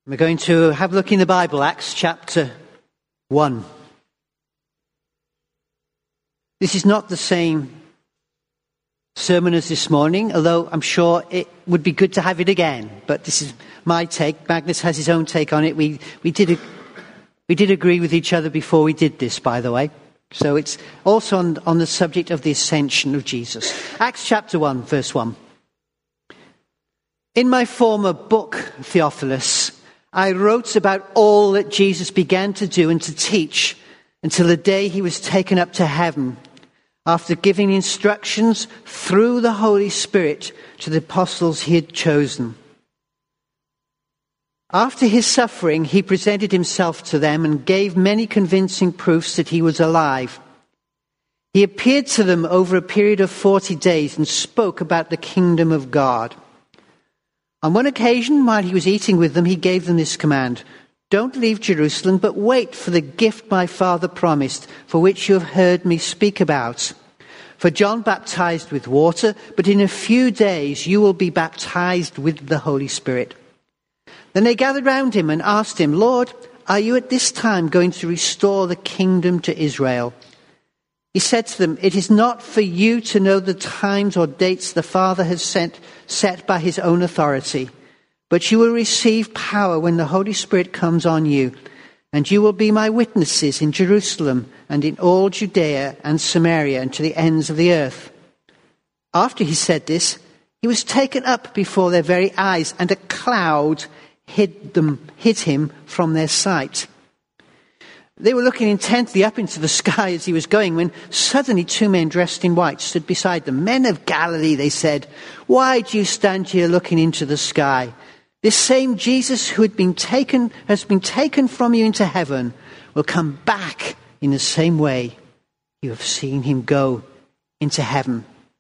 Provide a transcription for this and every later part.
We're going to have a look in the Bible, Acts chapter 1. This is not the same sermon as this morning, although I'm sure it would be good to have it again. But this is my take. Magnus has his own take on it. We did agree with each other before we did this, by the way. So it's also on the subject of the ascension of Jesus. Acts chapter 1, verse 1. In my former book, Theophilus, I wrote about all that Jesus began to do and to teach until the day he was taken up to heaven, after giving instructions through the Holy Spirit to the apostles he had chosen. After his suffering, he presented himself to them and gave many convincing proofs that he was alive. He appeared to them over a period of 40 days and spoke about the kingdom of God. On one occasion, while he was eating with them, he gave them this command: "Don't leave Jerusalem, but wait for the gift my Father promised, for which you have heard me speak about. For John baptized with water, but in a few days you will be baptized with the Holy Spirit." Then they gathered round him and asked him, "Lord, are you at this time going to restore the kingdom to Israel?" He said to them, "It is not for you to know the times or dates the Father has set by his own authority, but you will receive power when the Holy Spirit comes on you, and you will be my witnesses in Jerusalem and in all Judea and Samaria and to the ends of the earth." After he said this, he was taken up before their very eyes, and a cloud hid him from their sight. They were looking intently up into the sky as he was going, when suddenly two men dressed in white stood beside them. "Men of Galilee," they said, "why do you stand here looking into the sky? This same Jesus who has been taken from you into heaven will come back in the same way you have seen him go into heaven."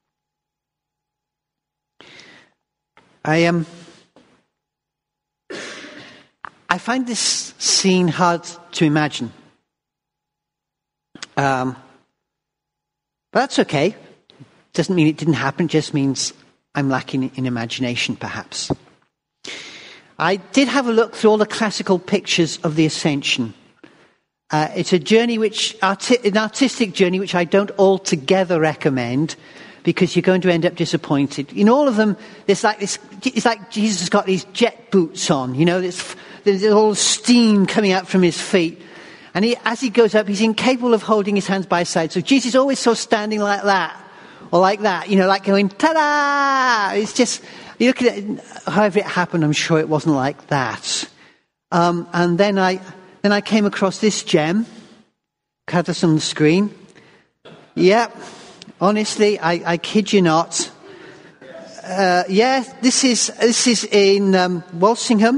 I find this scene hard to imagine. But that's okay. Doesn't mean it didn't happen, just means I'm lacking in imagination, perhaps. I did have a look through all the classical pictures of the ascension. It's a journey an artistic journey which I don't altogether recommend, because you're going to end up disappointed. In all of them, it's like Jesus has got these jet boots on, there's all steam coming out from his feet. And as he goes up, he's incapable of holding his hands by his side. So Jesus is always sort of standing like that, or like that, like going, ta-da! It's just, you look at it, however it happened, I'm sure it wasn't like that. And then I came across this gem. Had this on the screen. Yep. Honestly, I kid you not. This is in Walsingham.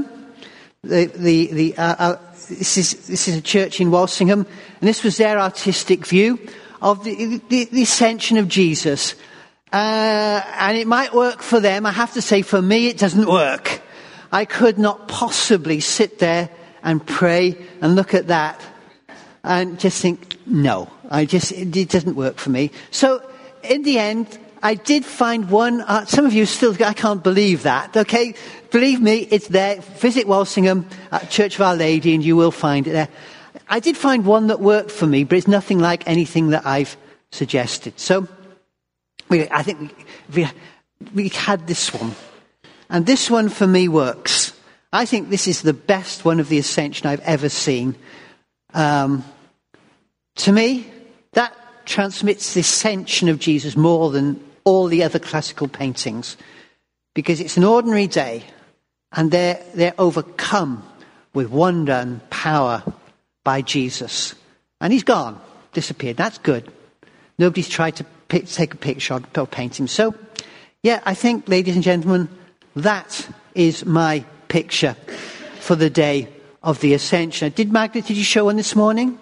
This is a church in Walsingham, and this was their artistic view of the ascension of Jesus. And it might work for them. I have to say, for me, it doesn't work. I could not possibly sit there and pray and look at that and just think, no, it doesn't work for me. So in the end, I did find one. Some of you still, I can't believe that. Okay, believe me, it's there. Visit Walsingham at Church of Our Lady, and you will find it there. I did find one that worked for me, but it's nothing like anything that I've suggested. So I think we had this one, and this one for me works. I think this is the best one of the ascension I've ever seen. To me, that transmits the ascension of Jesus more than all the other classical paintings, because it's an ordinary day and they're overcome with wonder and power by Jesus, and he's gone, disappeared. That's good. Nobody's tried to take a picture or paint him. So I think, ladies and gentlemen, that is my picture for the day of the ascension. Did you show one this morning?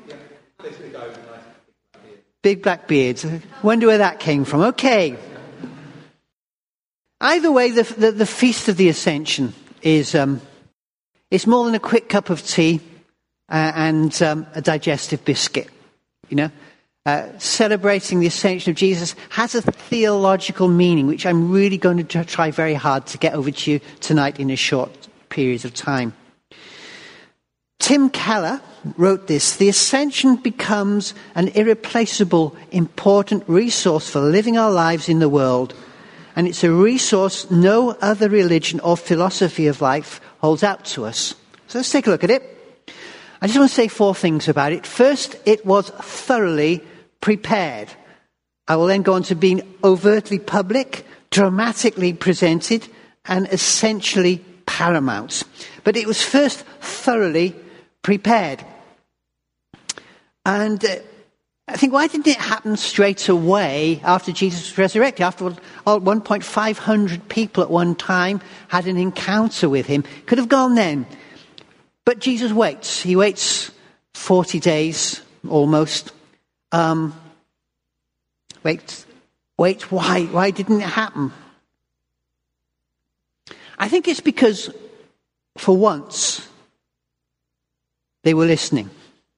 Big black beards. Wonder where that came from. Okay. Either way, the feast of the ascension is it's more than a quick cup of tea and a digestive biscuit. Celebrating the ascension of Jesus has a theological meaning, which I'm really going to try very hard to get over to you tonight in a short period of time. Tim Keller wrote this: the ascension becomes an irreplaceable, important resource for living our lives in the world. And it's a resource no other religion or philosophy of life holds out to us. So let's take a look at it. I just want to say 4 things about it. First, it was thoroughly prepared. I will then go on to being overtly public, dramatically presented, and essentially paramount. But it was first thoroughly prepared. And I think, why didn't it happen straight away after Jesus was resurrected? After all, 1,500 people at one time had an encounter with him. Could have gone then. But Jesus waits. He waits 40 days, almost. Wait, why? Why didn't it happen? I think it's because, for once, they were listening.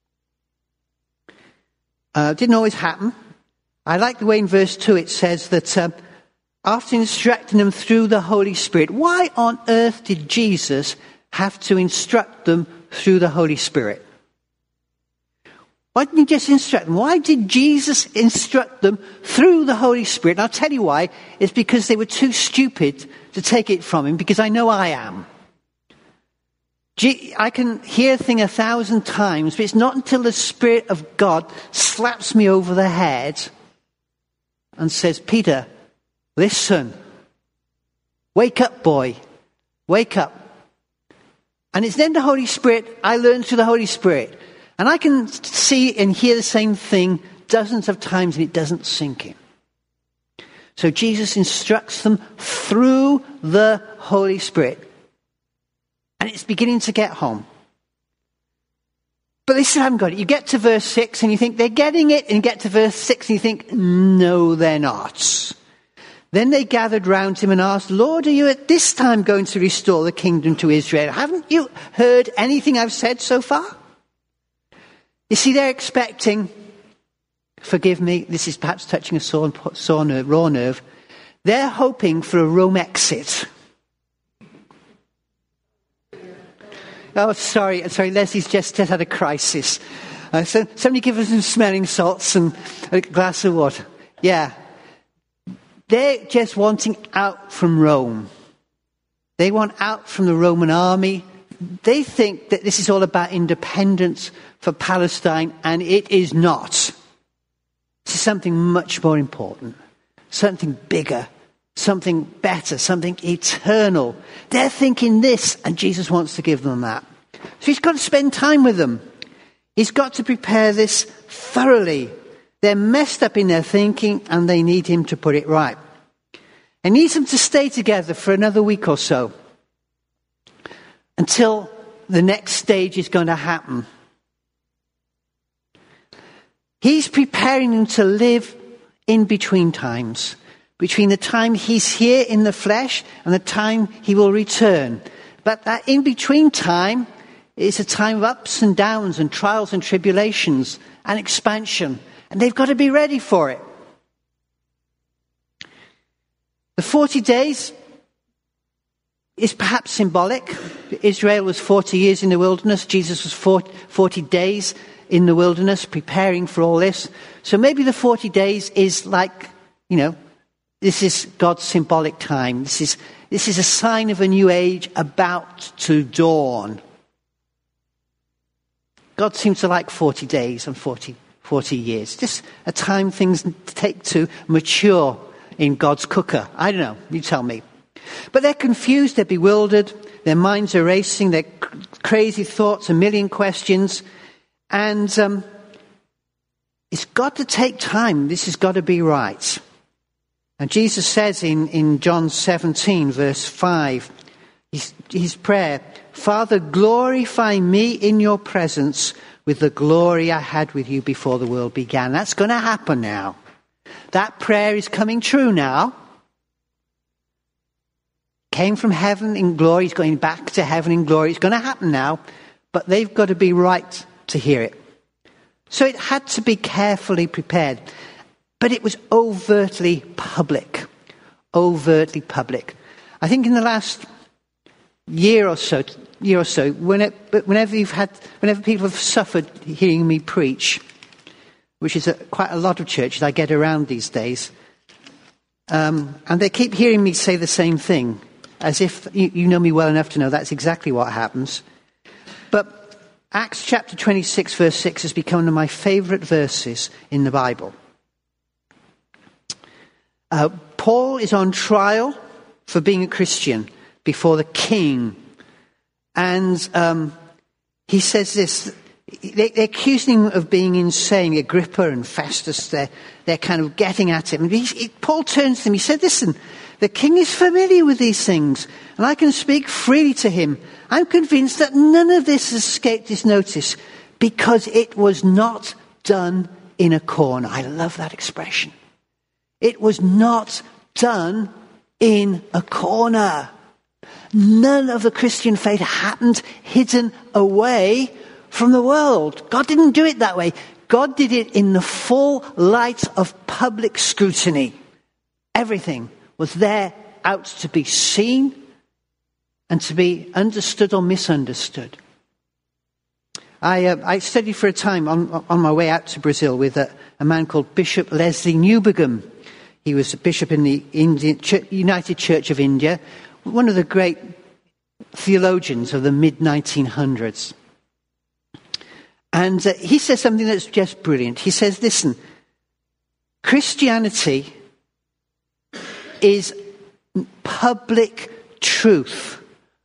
Didn't always happen. I like the way in verse 2 it says that after instructing them through the Holy Spirit, why on earth did Jesus have to instruct them through the Holy Spirit? Why didn't he just instruct them? Why did Jesus instruct them through the Holy Spirit? And I'll tell you why. It's because they were too stupid to take it from him, because I know I am. I can hear a thing 1,000 times, but it's not until the Spirit of God slaps me over the head and says, Peter, listen. Wake up, boy. Wake up. And it's then the Holy Spirit, I learn through the Holy Spirit. And I can see and hear the same thing dozens of times and it doesn't sink in. So Jesus instructs them through the Holy Spirit. And it's beginning to get home. But they still haven't got it. You get to verse 6 and you think they're getting it. And you get to verse 6 and you think, no, they're not. Then they gathered round him and asked, Lord, are you at this time going to restore the kingdom to Israel? Haven't you heard anything I've said so far? You see, they're expecting, forgive me, this is perhaps touching a raw nerve. They're hoping for a Rome exit. Oh, sorry, Leslie's just had a crisis. So somebody give us some smelling salts and a glass of water. Yeah. They're just wanting out from Rome. They want out from the Roman army. They think that this is all about independence for Palestine, and it is not. This is something much more important, something bigger, something better, something eternal. They're thinking this, and Jesus wants to give them that. So he's got to spend time with them. He's got to prepare this thoroughly. They're messed up in their thinking, and they need him to put it right. He needs them to stay together for another week or so until the next stage is going to happen. He's preparing them to live in between times, between the time he's here in the flesh and the time he will return. But that in-between time is a time of ups and downs and trials and tribulations and expansion. And they've got to be ready for it. The 40 days is perhaps symbolic. Israel was 40 years in the wilderness. Jesus was 40 days in the wilderness preparing for all this. So maybe the 40 days is like, this is God's symbolic time. This is a sign of a new age about to dawn. God seems to like 40 days and 40 years. Just a time things take to mature in God's cooker. I don't know. You tell me. But they're confused. They're bewildered. Their minds are racing. They're crazy thoughts, a million questions. And it's got to take time. This has got to be right. And Jesus says in John 17, verse 5, his prayer, Father, glorify me in your presence with the glory I had with you before the world began. That's going to happen now. That prayer is coming true now. Came from heaven in glory. He's going back to heaven in glory. It's going to happen now. But they've got to be right to hear it. So it had to be carefully prepared. But it was overtly public. Overtly public. I think in the last year or so, year or so, whenever people have suffered hearing me preach, which is quite a lot of churches I get around these days, and they keep hearing me say the same thing, as if you know me well enough to know that's exactly what happens. But Acts chapter 26, verse 6 has become one of my favourite verses in the Bible. Paul is on trial for being a Christian before the king. And he says this, they accuse him of being insane. Agrippa and Festus, they're kind of getting at him. And Paul turns to them, he said, listen, the king is familiar with these things, and I can speak freely to him. I'm convinced that none of this has escaped his notice because it was not done in a corner. I love that expression. It was not done in a corner. None of the Christian faith happened hidden away from the world. God didn't do it that way. God did it in the full light of public scrutiny. Everything was there out to be seen and to be understood or misunderstood. I studied for a time on my way out to Brazil with a man called Bishop Leslie Newbigam. He was a bishop in the United Church of India, one of the great theologians of the mid-1900s. And he says something that's just brilliant. He says, listen, Christianity is public truth,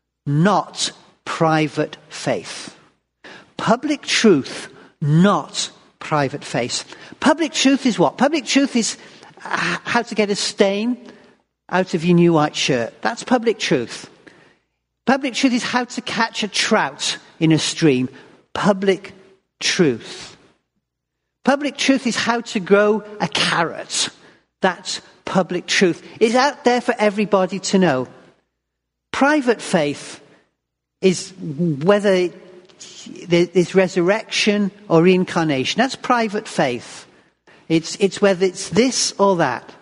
not private faith. Public truth, not private faith. Public truth is what? Public truth is how to get a stain out of your new white shirt. That's public truth. Public truth is how to catch a trout in a stream. Public truth. Public truth is how to grow a carrot. That's public truth. It's out there for everybody to know. Private faith is whether there's resurrection or reincarnation. That's private faith. It's whether it's this or that.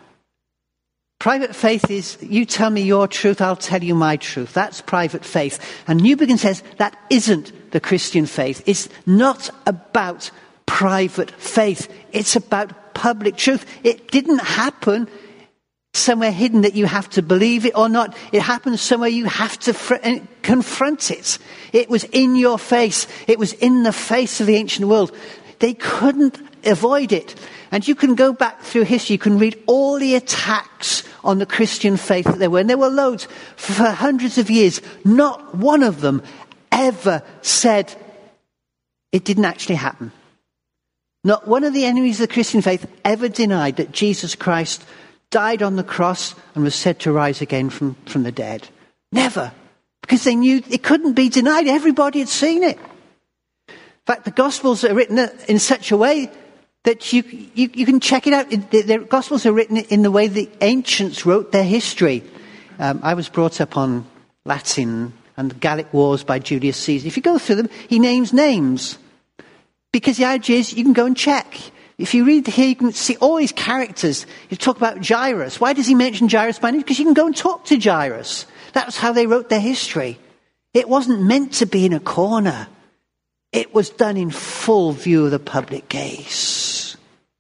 Private faith is, you tell me your truth, I'll tell you my truth. That's private faith. And Newbigam says that isn't the Christian faith. It's not about private faith. It's about public truth. It didn't happen somewhere hidden that you have to believe it or not. It happens somewhere you have to confront it. It was in your face. It was in the face of the ancient world. They couldn't avoid it. And you can go back through history, you can read all the attacks on the Christian faith that there were. And there were loads for hundreds of years. Not one of them ever said it didn't actually happen. Not one of the enemies of the Christian faith ever denied that Jesus Christ died on the cross and was said to rise again from the dead. Never. Because they knew it couldn't be denied. Everybody had seen it. In fact, the Gospels are written in such a way that you can check it out. The Gospels are written in the way the ancients wrote their history. I was brought up on Latin and the Gallic Wars by Julius Caesar. If you go through them, he names names. Because the idea is you can go and check. If you read here, you can see all these characters. You talk about Jairus. Why does he mention Jairus by name? Because you can go and talk to Jairus. That was how they wrote their history. It wasn't meant to be in a corner. It was done in full view of the public gaze.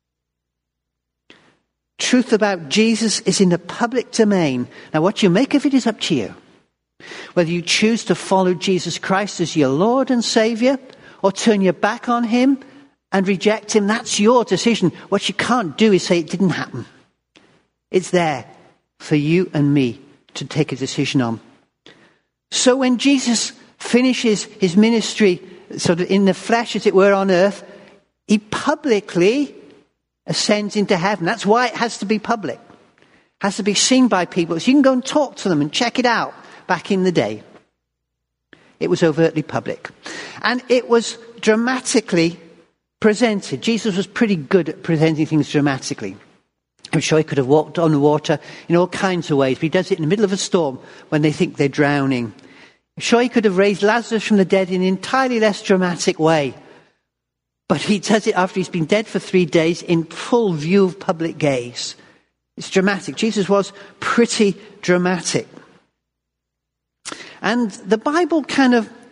Truth about Jesus is in the public domain. Now, what you make of it is up to you. Whether you choose to follow Jesus Christ as your Lord and Saviour, or turn your back on him and reject him, that's your decision. What you can't do is say it didn't happen. It's there for you and me to take a decision on. So when Jesus finishes his ministry sort of in the flesh, as it were, on earth, he publicly ascends into heaven. That's why it has to be public. It has to be seen by people. So you can go and talk to them and check it out. Back in the day, it was overtly public. And it was dramatically presented. Jesus was pretty good at presenting things dramatically. I'm sure he could have walked on the water in all kinds of ways, but he does it in the middle of a storm when they think they're drowning. I'm sure he could have raised Lazarus from the dead in an entirely less dramatic way. But he does it after he's been dead for 3 days in full view of public gaze. It's dramatic. Jesus was pretty dramatic. And the Bible kind of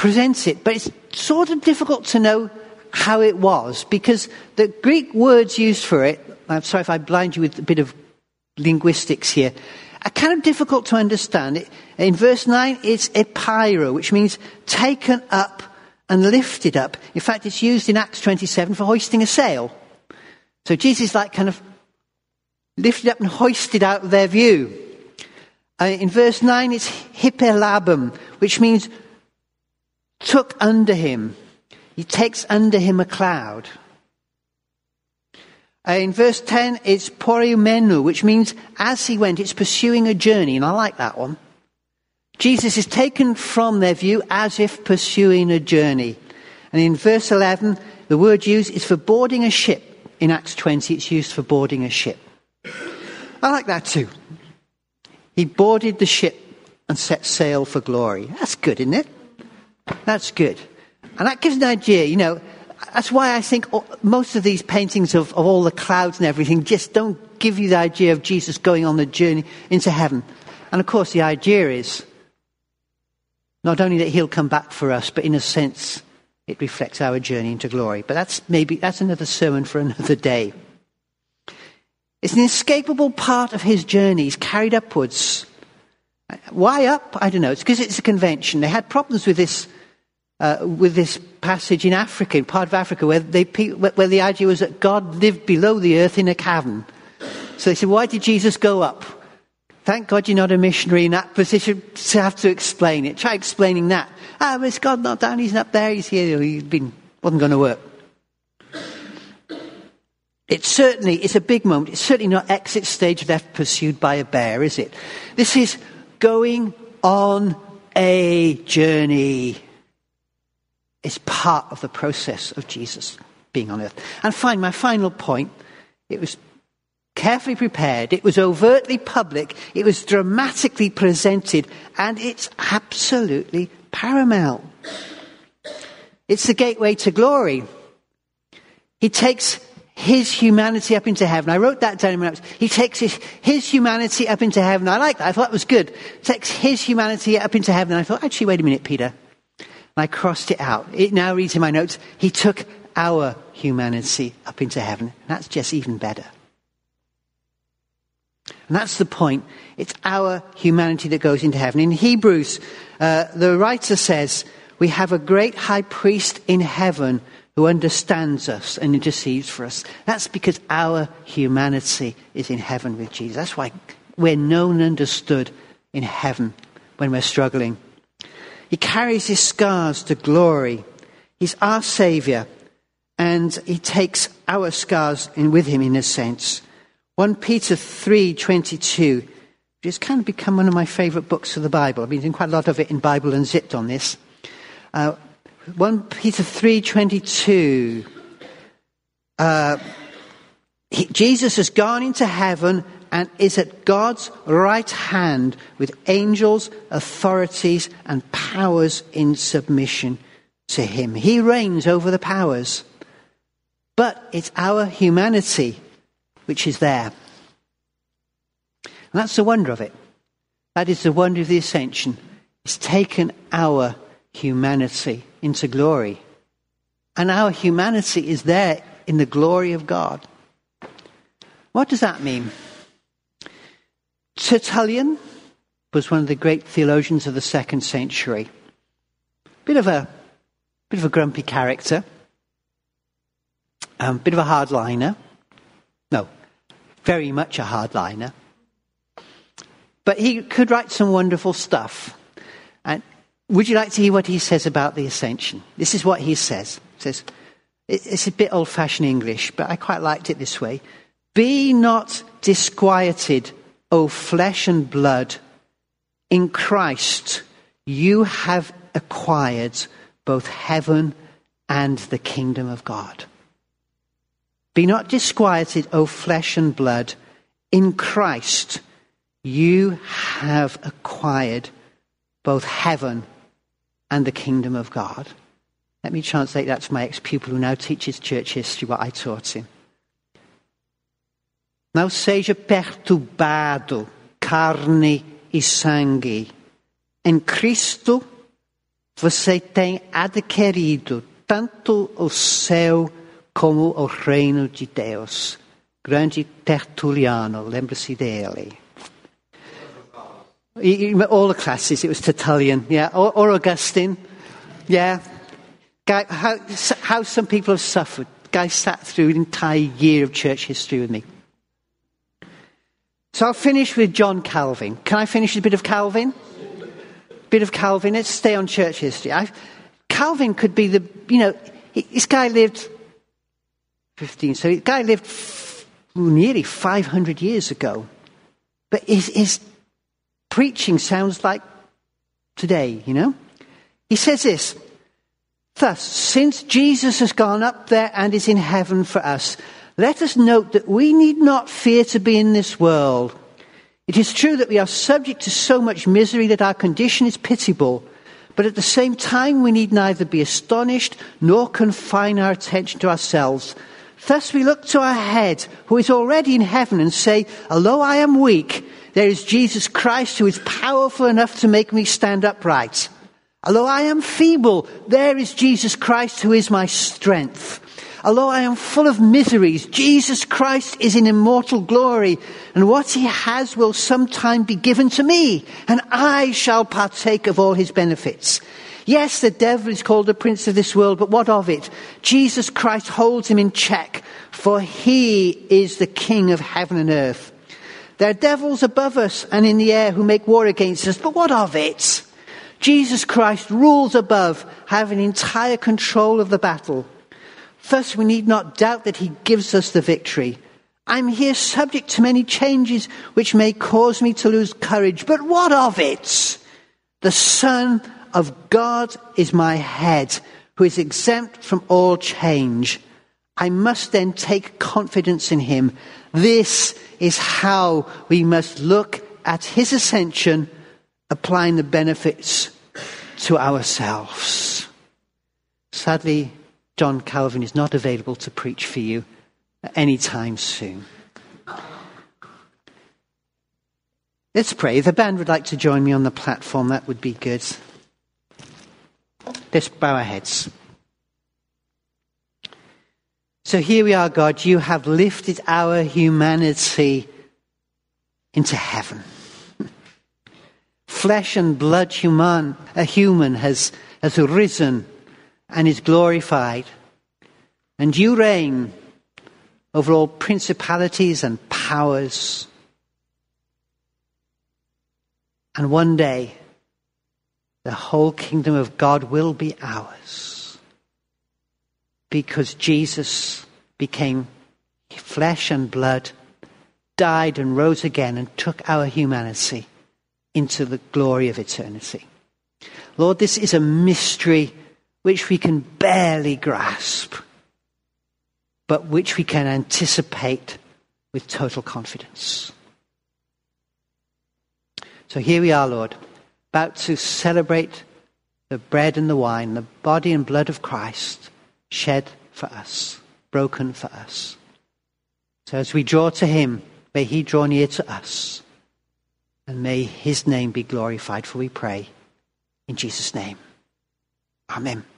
presents it, but it's sort of difficult to know how it was, because the Greek words used for it, I'm sorry if I blind you with a bit of linguistics here, are kind of difficult to understand. In verse 9, it's epiro, which means taken up and lifted up. In fact, it's used in Acts 27 for hoisting a sail. So Jesus is like kind of lifted up and hoisted out of their view. In verse 9, it's hyperlabum, which means took under him. He takes under him a cloud. In verse 10, it's porimenu, which means as he went, it's pursuing a journey, and I like that one. Jesus is taken from their view as if pursuing a journey. And in verse 11, the word used is for boarding a ship. In Acts 20, it's used for boarding a ship. I like that too. He boarded the ship and set sail for glory. That's good, isn't it? That's good. And that gives an idea, you know, that's why I think most of these paintings of all the clouds and everything just don't give you the idea of Jesus going on the journey into heaven. And of course the idea is not only that he'll come back for us, but in a sense it reflects our journey into glory. But that's another sermon for another day. It's an inescapable part of his journey. He's carried upwards. Why up? I don't know. It's because it's a convention. They had problems with this passage in Africa, in part of Africa, where the idea was that God lived below the earth in a cavern. So they said, why did Jesus go up? Thank God you're not a missionary in that position to have to explain it. Try explaining that. Is God not down? He's up there. He's here. Wasn't going to work. It's a big moment. It's certainly not exit stage left pursued by a bear, is it? This is going on a journey. It's part of the process of Jesus being on earth. And my final point, it was carefully prepared, it was overtly public, it was dramatically presented, and it's absolutely paramount. It's the gateway to glory. He takes his humanity up into heaven. I wrote that down in my notes. He takes his humanity up into heaven. I like that. I thought that was good. Takes his humanity up into heaven. And I thought, actually, wait a minute, Peter. And I crossed it out. It now reads in my notes, he took our humanity up into heaven. That's just even better. And that's the point. It's our humanity that goes into heaven. In Hebrews, the writer says, we have a great high priest in heaven who understands us and intercedes for us. That's because our humanity is in heaven with Jesus. That's why we're known and understood in heaven when we're struggling. He carries his scars to glory. He's our Saviour, and he takes our scars in with him in a sense. 1 Peter 3:22, which has kind of become one of my favourite books of the Bible. I've been doing quite a lot of it in Bible Unzipped on this. 1 Peter 3:22. Jesus has gone into heaven and is at God's right hand with angels, authorities, and powers in submission to him. He reigns over the powers. But it's our humanity which is there. And that's the wonder of it. That is the wonder of the ascension. It's taken our humanity into glory. And our humanity is there in the glory of God. What does that mean? Tertullian was one of the great theologians of the 2nd century. Bit of a grumpy character. Bit of a hardliner. No, very much a hardliner. But he could write some wonderful stuff. And would you like to hear what he says about the ascension? This is what he says. He says, it's a bit old-fashioned English, but I quite liked it this way. Be not disquieted, O flesh and blood. In Christ you have acquired both heaven and the kingdom of God. Be not disquieted, O flesh and blood. In Christ you have acquired both heaven and the kingdom of God. Let me translate that to my ex-pupil who now teaches church history, what I taught him. Não seja perturbado, carne e sangue. Em Cristo Você tem adquirido tanto o céu como o reino de Deus. Grande Tertuliano, lembra-se dele. All the classes, it was Tertullian, yeah, or Augustine, yeah. Guy, how some people have suffered. Guy sat through an entire year of church history with me. So I'll finish with John Calvin. Can I finish with a bit of Calvin? Bit of Calvin. Let's stay on church history. Calvin could be this guy lived 15, so the guy lived nearly 500 years ago. But his preaching sounds like today, He says this, thus, since Jesus has gone up there and is in heaven for us, let us note that we need not fear to be in this world. It is true that we are subject to so much misery that our condition is pitiable, but at the same time we need neither be astonished nor confine our attention to ourselves. Thus we look to our head, who is already in heaven, and say, although I am weak, there is Jesus Christ who is powerful enough to make me stand upright. Although I am feeble, there is Jesus Christ who is my strength. Although I am full of miseries, Jesus Christ is in immortal glory, and what he has will sometime be given to me, and I shall partake of all his benefits. Yes, the devil is called the prince of this world, but what of it? Jesus Christ holds him in check, for he is the king of heaven and earth. There are devils above us and in the air who make war against us, but what of it? Jesus Christ rules above, having entire control of the battle. Thus we need not doubt that he gives us the victory. I'm here subject to many changes which may cause me to lose courage, but what of it? The Son of God is my head, who is exempt from all change. I must then take confidence in him. This is how we must look at his ascension, applying the benefits to ourselves. Sadly, John Calvin is not available to preach for you any time soon. Let's pray. If the band would like to join me on the platform, that would be good. Let's bow our heads. So here we are, God. You have lifted our humanity into heaven. Flesh and blood a human has risen and is glorified. And you reign over all principalities and powers. And one day, the whole kingdom of God will be ours. Because Jesus became flesh and blood, died and rose again, and took our humanity into the glory of eternity. Lord, this is a mystery which we can barely grasp, but which we can anticipate with total confidence. So here we are, Lord, about to celebrate the bread and the wine, the body and blood of Christ, shed for us, broken for us. So as we draw to him, may he draw near to us, and may his name be glorified, for we pray in Jesus' name. Amen.